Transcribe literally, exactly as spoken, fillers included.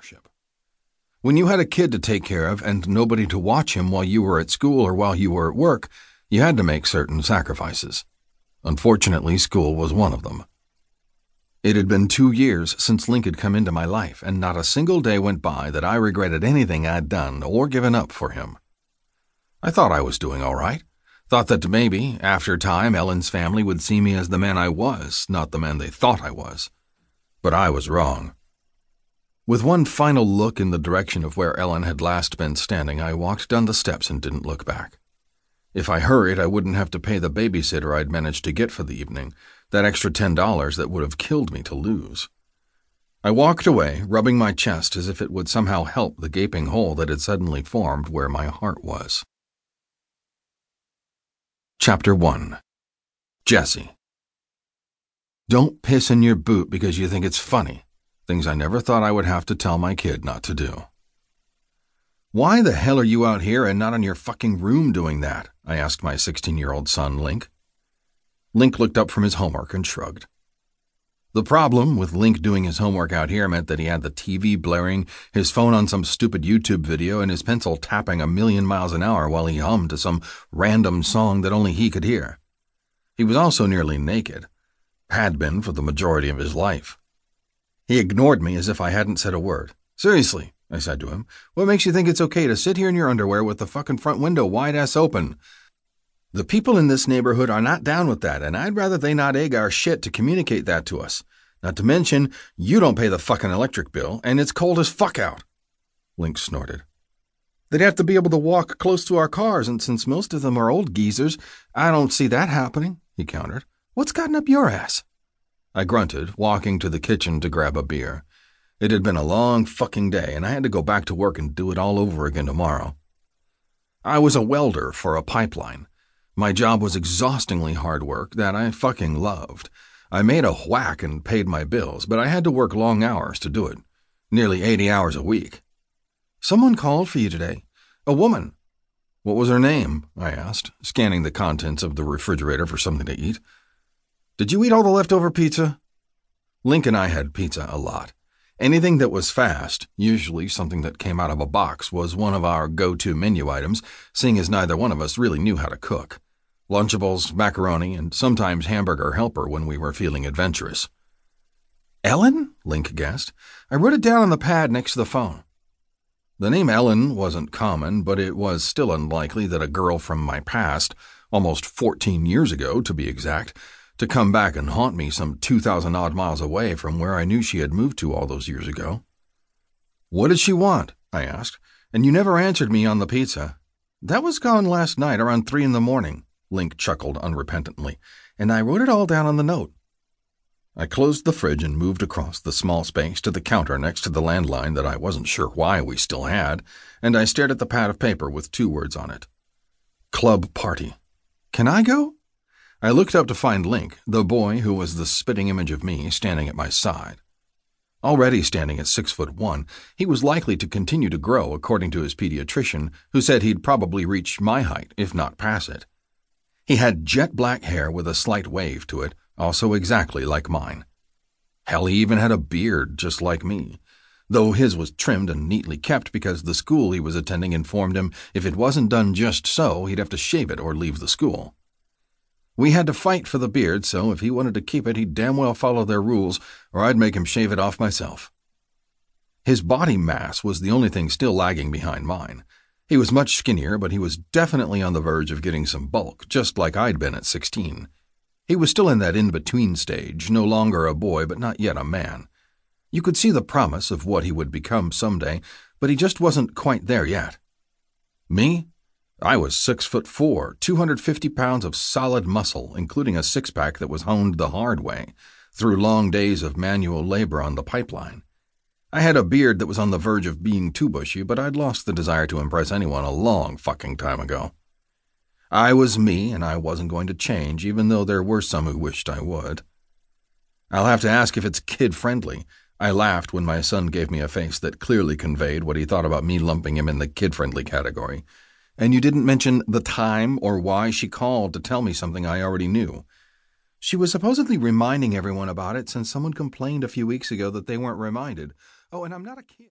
scholarship. When you had a kid to take care of and nobody to watch him while you were at school or while you were at work, you had to make certain sacrifices. Unfortunately, school was one of them. It had been two years since Link had come into my life, and not a single day went by that I regretted anything I'd done or given up for him. I thought I was doing all right. Thought that maybe, after time, Ellen's family would see me as the man I was, not the man they thought I was. But I was wrong. With one final look in the direction of where Ellen had last been standing, I walked down the steps and didn't look back. If I hurried, I wouldn't have to pay the babysitter I'd managed to get for the evening, that extra ten dollars that would have killed me to lose. I walked away, rubbing my chest as if it would somehow help the gaping hole that had suddenly formed where my heart was. Chapter one. Jesse. Don't piss in your boot because you think it's funny. Things I never thought I would have to tell my kid not to do. Why the hell are you out here and not in your fucking room doing that? I asked my sixteen-year-old son, Link. Link looked up from his homework and shrugged. The problem with Link doing his homework out here meant that he had the T V blaring, his phone on some stupid YouTube video, and his pencil tapping a million miles an hour while he hummed to some random song that only he could hear. He was also nearly naked. Had been for the majority of his life. He ignored me as if I hadn't said a word. Seriously, I said to him, what makes you think it's okay to sit here in your underwear with the fucking front window wide-ass open? The people in this neighborhood are not down with that, and I'd rather they not egg our shit to communicate that to us. Not to mention, you don't pay the fucking electric bill, and it's cold as fuck out. Link snorted. They'd have to be able to walk close to our cars, and since most of them are old geezers, I don't see that happening, he countered. What's gotten up your ass? I grunted, walking to the kitchen to grab a beer. It had been a long fucking day, and I had to go back to work and do it all over again tomorrow. I was a welder for a pipeline. My job was exhaustingly hard work that I fucking loved. I made a whack and paid my bills, but I had to work long hours to do it. Nearly eighty hours a week. Someone called for you today. A woman. What was her name? I asked, scanning the contents of the refrigerator for something to eat. Did you eat all the leftover pizza? Link and I had pizza a lot. Anything that was fast, usually something that came out of a box, was one of our go-to menu items, seeing as neither one of us really knew how to cook. Lunchables, macaroni, and sometimes hamburger helper when we were feeling adventurous. Ellen? Link guessed. I wrote it down on the pad next to the phone. The name Ellen wasn't common, but it was still unlikely that a girl from my past, almost fourteen years ago to be exact, to come back and haunt me some two thousand odd miles away from where I knew she had moved to all those years ago. What did she want? I asked, and you never answered me on the pizza. That was gone last night around three in the morning, Link chuckled unrepentantly, and I wrote it all down on the note. I closed the fridge and moved across the small space to the counter next to the landline that I wasn't sure why we still had, and I stared at the pad of paper with two words on it. Club party. Can I go? I looked up to find Link, the boy who was the spitting image of me, standing at my side. Already standing at six foot one, he was likely to continue to grow according to his pediatrician, who said he'd probably reach my height, if not pass it. He had jet black hair with a slight wave to it, also exactly like mine. Hell, he even had a beard just like me, though his was trimmed and neatly kept because the school he was attending informed him if it wasn't done just so, he'd have to shave it or leave the school. We had to fight for the beard, so if he wanted to keep it, he'd damn well follow their rules, or I'd make him shave it off myself. His body mass was the only thing still lagging behind mine. He was much skinnier, but he was definitely on the verge of getting some bulk, just like I'd been at sixteen. He was still in that in-between stage, no longer a boy, but not yet a man. You could see the promise of what he would become someday, but he just wasn't quite there yet. Me? I was six foot four, two hundred fifty pounds of solid muscle, including a six-pack that was honed the hard way, through long days of manual labor on the pipeline. I had a beard that was on the verge of being too bushy, but I'd lost the desire to impress anyone a long fucking time ago. I was me, and I wasn't going to change, even though there were some who wished I would. I'll have to ask if it's kid-friendly. I laughed when my son gave me a face that clearly conveyed what he thought about me lumping him in the kid-friendly category. And you didn't mention the time or why she called to tell me something I already knew. She was supposedly reminding everyone about it since someone complained a few weeks ago that they weren't reminded. Oh, and I'm not a kid.